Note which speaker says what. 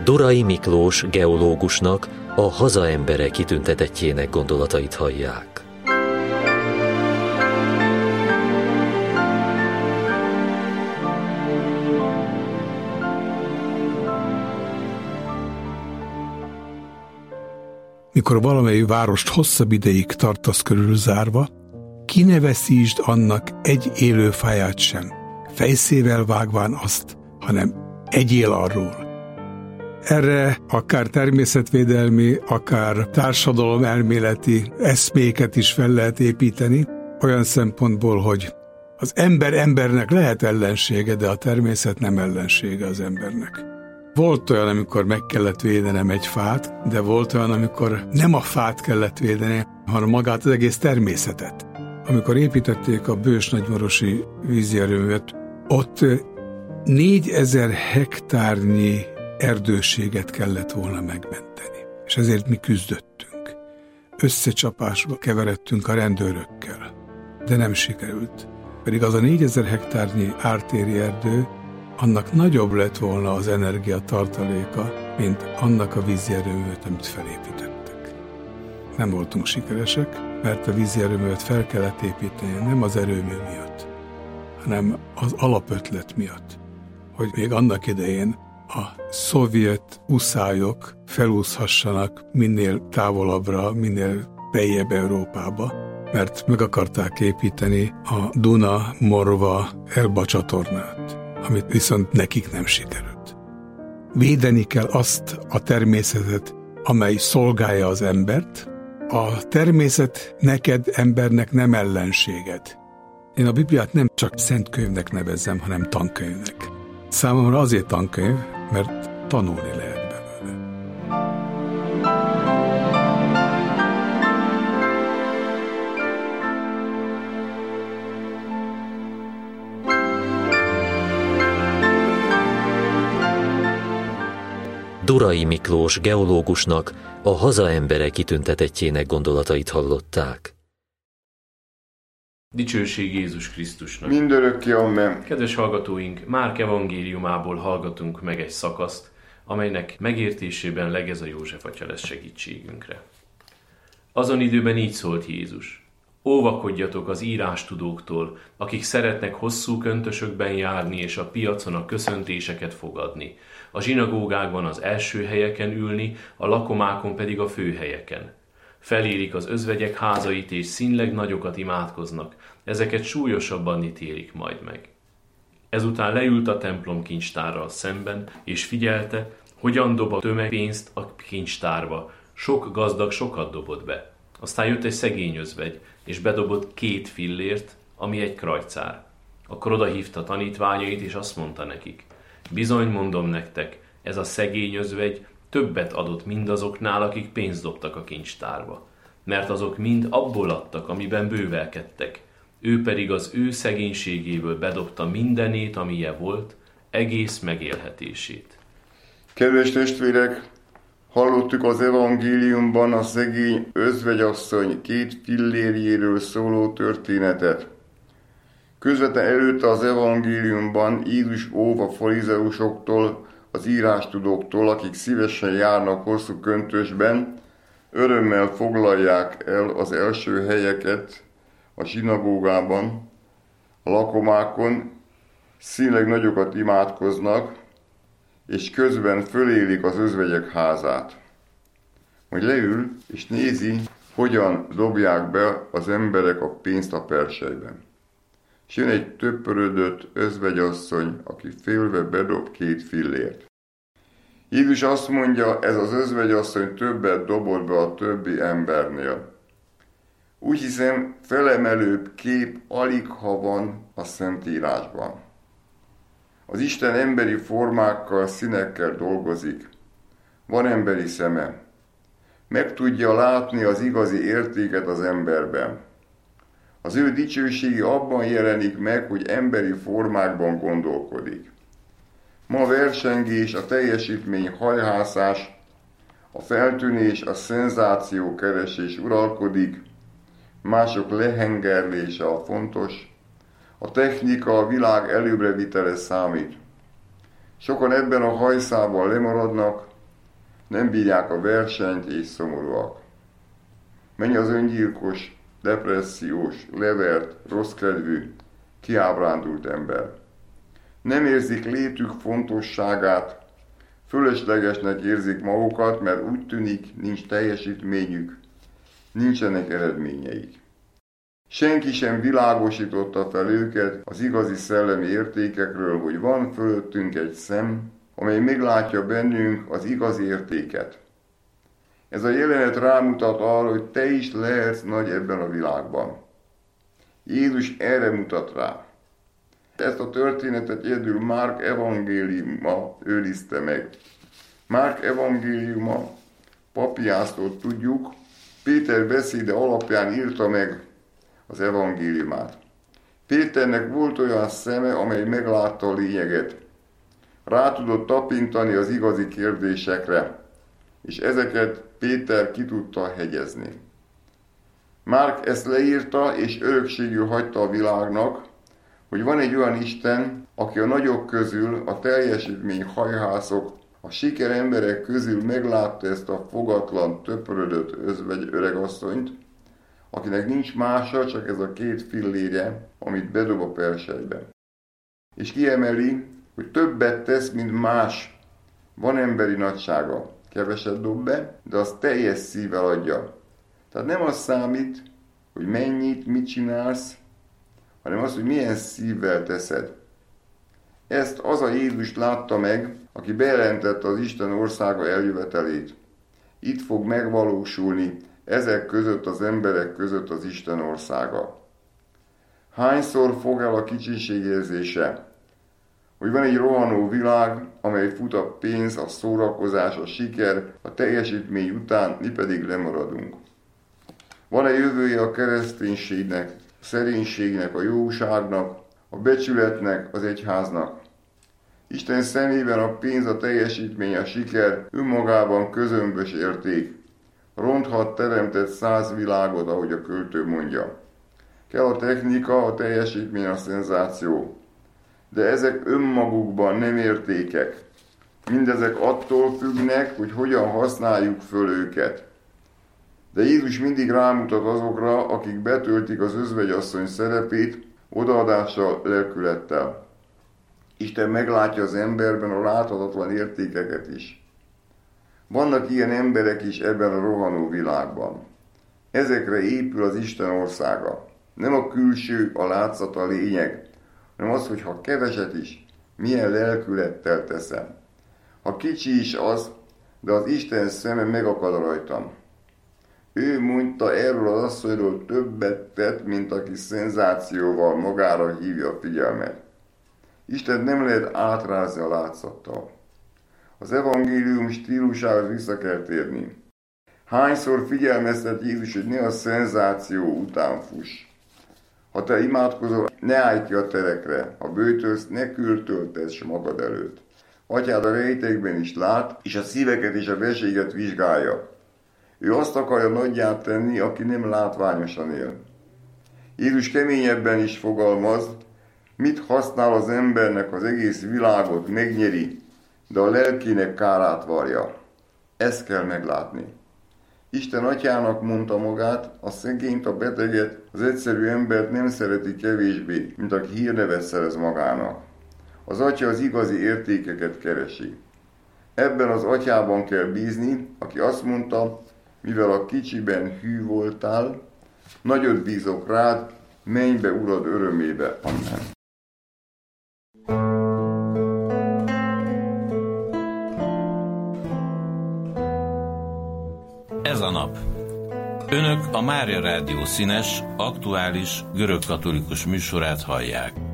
Speaker 1: Dorai Miklós geológusnak, a Haza embere kitüntetettjének gondolatait hallják.
Speaker 2: Mikor valamely várost hosszabb ideig tartasz körülzárva, ki ne veszítsd annak egy élő fáját sem, fejszével vágván azt, hanem egyél arról. Erre akár természetvédelmi, akár társadalomelméleti eszméket is fel lehet építeni, olyan szempontból, hogy az ember embernek lehet ellensége, de a természet nem ellensége az embernek. Volt olyan, amikor meg kellett védenem egy fát, de volt olyan, amikor nem a fát kellett védeni, hanem magát az egész természetet. Amikor építették a Bős-Nagymarosi vízierőművet, ott 4000 hektárnyi erdőséget kellett volna megmenteni. És ezért mi küzdöttünk. Összecsapásba keveredtünk a rendőrökkel. De nem sikerült. Pedig az a 4000 hektárnyi ártéri erdő, annak nagyobb lett volna az energiatartaléka, mint annak a vízierőművet, amit felépítettek. Nem voltunk sikeresek, mert a vízierőművet fel kellett építeni, nem az erőmű miatt, hanem az alapötlet miatt, hogy még annak idején a szovjet uszályok felúszhassanak minél távolabbra, minél beljebb Európába, mert meg akarták építeni a Duna-Morva-Elba csatornát, amit viszont nekik nem sikerült. Védeni kell azt a természetet, amely szolgálja az embert. A természet neked, embernek nem ellenséged. Én a Bibliát nem csak szent könyvnek nevezzem, hanem tankönyvnek. Számomra azért tankönyv, mert tanulni lehet belőle.
Speaker 1: Dorai Miklós geológusnak, a Haza embere kitüntetettjének gondolatait hallották.
Speaker 3: Dicsőség Jézus Krisztusnak!
Speaker 4: Mindörökké amen!
Speaker 3: Kedves hallgatóink, Márk evangéliumából hallgatunk meg egy szakaszt, amelynek megértésében Legeza József atya lesz segítségünkre. Azon időben így szólt Jézus: Óvakodjatok az írástudóktól, akik szeretnek hosszú köntösökben járni és a piacon a köszöntéseket fogadni, a zsinagógákban az első helyeken ülni, a lakomákon pedig a főhelyeken. Felérik az özvegyek házait és színleg nagyokat imádkoznak, ezeket súlyosabban ítélik majd meg. Ezután leült a templom kincstárral szemben, és figyelte, hogyan dob a tömeg pénzt a kincstárba. Sok gazdag sokat dobott be. Aztán jött egy szegény özvegy, és bedobott 2 fillért, ami egy krajcár. Akkor odahívta tanítványait, és azt mondta nekik: Bizony mondom nektek, ez a szegény özvegy többet adott mindazoknál, akik pénzt dobtak a kincstárba. Mert azok mind abból adtak, amiben bővelkedtek. Ő pedig az ő szegénységéből bedobta mindenét, amilyen volt, egész megélhetését.
Speaker 4: Kedves testvérek, hallottuk az evangéliumban a szegény özvegyasszony 2 fillérjéről szóló történetet. Közvetlen előtte az evangéliumban Jézus óv a farizeusoktól, az írástudóktól, akik szívesen járnak hosszú köntösben, örömmel foglalják el az első helyeket a zsinagógában, a lakomákon, színleg nagyokat imádkoznak, és közben fölélik az özvegyek házát. Majd leül és nézi, hogyan dobják be az emberek a pénzt a perselyben. És jön egy töppörödött özvegyasszony, aki félve bedob 2 fillért. Jézus azt mondja, ez az özvegyasszony többet dobott be a többi embernél. Úgy hiszem, felemelőbb kép aligha van a Szentírásban. Az Isten emberi formákkal, színekkel dolgozik. Van emberi szeme. Meg tudja látni az igazi értéket az emberben. Az ő dicsősége abban jelenik meg, hogy emberi formákban gondolkodik. Ma a versengés, a teljesítmény hajhászás, a feltűnés, a szenzációkeresés uralkodik, mások lehengerlése a fontos, a technika, a világ előbbrevitele számít. Sokan ebben a hajszában lemaradnak, nem bírják a versenyt és szomorúak. Menj az öngyilkos, depressziós, levert, rosszkedvű, kiábrándult ember. Nem érzik létük fontosságát, fölöslegesnek érzik magukat, mert úgy tűnik, nincs teljesítményük, nincsenek eredményeik. Senki sem világosította fel őket az igazi szellemi értékekről, hogy van fölöttünk egy szem, amely meglátja bennünk az igazi értéket. Ez a jelenet rámutat arra, hogy te is lehetsz nagy ebben a világban. Jézus erre mutat rá. Ezt a történetet egyedül Márk evangéliuma őrizte meg. Márk evangéliuma Papiásztól tudjuk, Péter beszéde alapján írta meg az evangéliumát. Péternek volt olyan szeme, amely meglátta a lényeget. Rá tudott tapintani az igazi kérdésekre, és ezeket Péter ki tudta hegyezni. Márk ezt leírta, és örökségül hagyta a világnak, hogy van egy olyan Isten, aki a nagyok közül, a teljesítmény hajhászok, a siker emberek közül meglátta ezt a fogatlan, töpörödött özvegy öregasszonyt, akinek nincs mása, csak ez a 2 fillérje, amit bedob a perselybe. És kiemeli, hogy többet tesz, mint más. Van emberi nagysága. Keveset dob be, de az teljes szívvel adja. Tehát nem az számít, hogy mennyit, mit csinálsz, hanem az, hogy milyen szívvel teszed. Ezt az a Jézus látta meg, aki bejelentette az Isten országa eljövetelét. Itt fog megvalósulni ezek között az emberek között az Isten országa. Hányszor fog el a kicsiség érzése, hogy van egy rohanó világ, amely fut a pénz, a szórakozás, a siker, a teljesítmény után, mi pedig lemaradunk. Van-e jövője a kereszténységnek, a szerénységnek, a jóságnak, a becsületnek, az egyháznak? Isten szemében a pénz, a teljesítmény, a siker önmagában közömbös érték. Ronthat teremtett 100 világot, ahogy a költő mondja. Kell a technika, a teljesítmény, a szenzáció. De ezek önmagukban nem értékek. Mindezek attól függnek, hogy hogyan használjuk föl őket. De Jézus mindig rámutat azokra, akik betöltik az özvegyasszony szerepét, odaadással, lelkülettel. Isten meglátja az emberben a láthatatlan értékeket is. Vannak ilyen emberek is ebben a rohanó világban. Ezekre épül az Isten országa. Nem a külső, a látszat a lényeg, hanem az, hogy ha keveset is, milyen lelkülettel teszem. Ha kicsi is az, de az Isten szeme megakad rajtam. Ő mondta erről az asszonyról többet tett, mint aki szenzációval magára hívja a figyelmet. Isten nem lehet átrázni a látszattal. Az evangélium stílusához vissza kell térni. Hányszor figyelmeztet Jézus, hogy ne a szenzáció után fuss. Ha te imádkozol, ne állj ki a terekre, ha böjtölsz, ne kürtöltess magad előtt. Atyád a rejtekben is lát, és a szíveket és a veséget vizsgálja. Ő azt akarja nagyját tenni, aki nem látványosan él. Jézus keményebben is fogalmaz, mit használ az embernek, az egész világot megnyeri, de a lelkének kárát varja. Ezt kell meglátni. Isten atyának mondta magát, a szegényt, a beteget, az egyszerű embert nem szereti kevésbé, mint aki hírnevet szerez magának. Az atya az igazi értékeket keresi. Ebben az atyában kell bízni, aki azt mondta, mivel a kicsiben hű voltál, nagyot bízok rád, menj be urad örömébe. Amen.
Speaker 5: Ez a nap. Önök a Mária Rádió színes, aktuális, görögkatolikus műsorát hallják.